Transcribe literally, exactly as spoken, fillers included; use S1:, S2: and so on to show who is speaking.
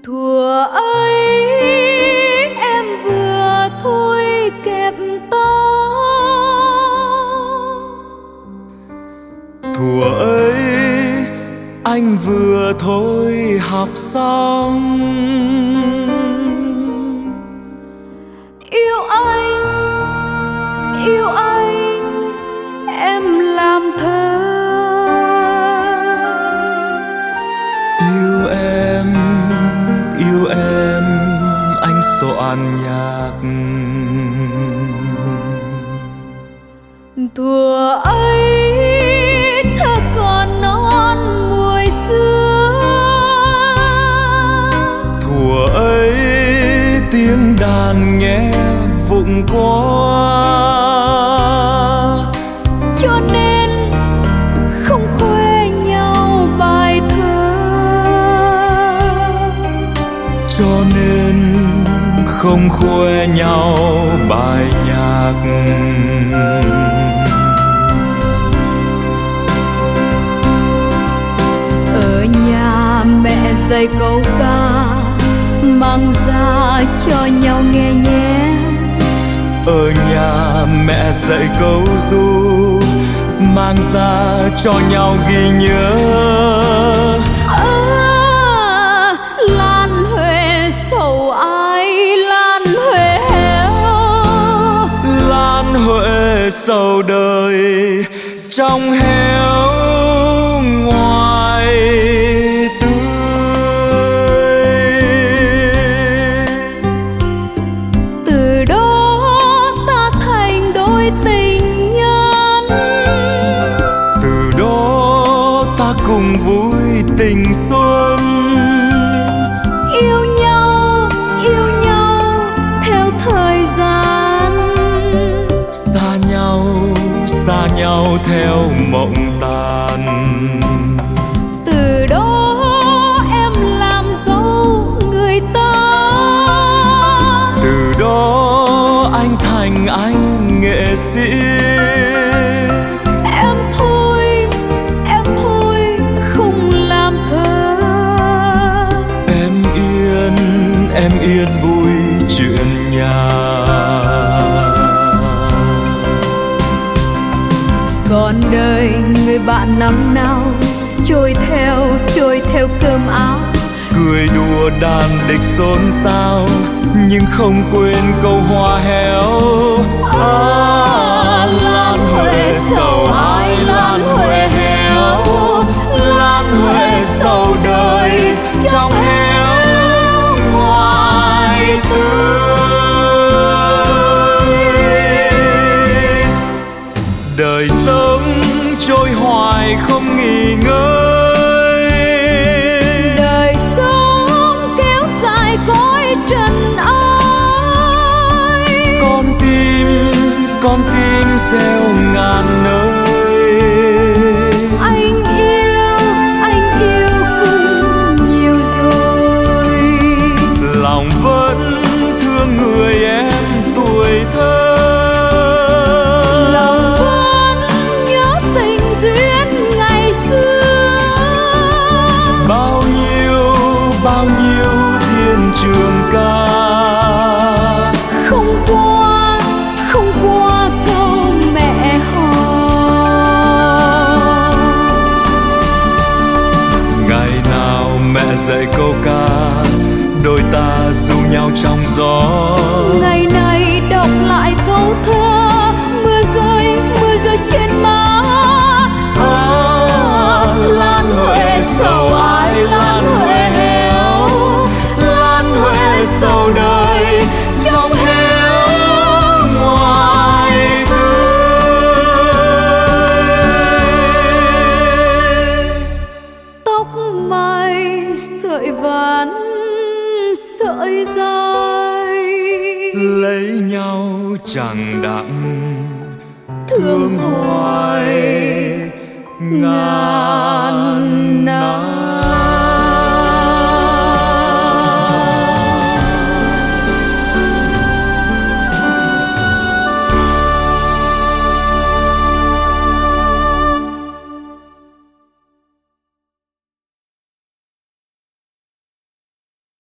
S1: Thuở ấy em vừa thôi kẹp tóc,
S2: thuở ấy anh vừa thôi học xong.
S1: Yêu anh, yêu anh, em làm thơ.
S2: Yêu em, yêu em, anh soạn nhạc.
S1: Thuở ấy thơ còn non mùi xưa,
S2: Thuở ấy tiếng đàn nghe vụng quá,
S1: cho nên không khoe nhau bài thơ,
S2: cho nên không khoe nhau bài nhạc.
S1: Ở nhà mẹ dạy câu ca mang ra cho nhau nghe nhé.
S2: Ở nhà mẹ dạy câu ru mang ra cho nhau ghi nhớ.
S1: À, Lan Huệ sầu ai, Lan Huệ héo,
S2: Lan Huệ sầu đời trong héo ngoài tươi.
S1: từ đó ta thành đôi tình nhân,
S2: Từ đó ta cùng vui tình xuân.
S1: yêu nhau, yêu nhau theo thời gian,
S2: Xa nhau, xa nhau theo mộng tàn.
S1: từ đó em làm dâu người ta,
S2: Từ đó anh thành anh nghệ sĩ.
S1: em thôi, em thôi không làm thơ.
S2: Em yên, em yên vui chuyện nhà.
S1: Còn đời người bạn năm nào trôi theo, trôi theo cơm áo,
S2: Cười đùa đàn địch xôn xao nhưng không quên câu hoa héo. À, Lan Huệ sầu ai, Lan Huệ héo, Lan Huệ sầu đời trong héo ngoài tươi. Đời sống trôi hoài không nghỉ ngơi,
S1: đời sống kéo dài cõi trần ơi.
S2: con tim, con tim gieo ngàn nơi.
S1: Anh yêu, anh yêu cũng nhiều rồi,
S2: Lòng vẫn thương người em tuổi thơ.
S1: lòng vẫn nhớ tình duyên ngày xưa.
S2: Bao nhiêu, bao nhiêu thiên trường ca
S1: Không qua, không qua câu mẹ hò.
S2: ngày nào mẹ dạy câu ca đôi ta ru nhau trong gió.
S1: Ngày này đọc lại câu thơ mưa rơi, mưa rơi trên má.
S2: À, Lan Huệ sầu ai, Lan Huệ héo, Lan Huệ sầu đời trong héo ngoài tươi.
S1: Tóc mai sợi ván, sợi dài,
S2: Lấy nhau chẳng đặng
S1: thương hoài
S2: ngàn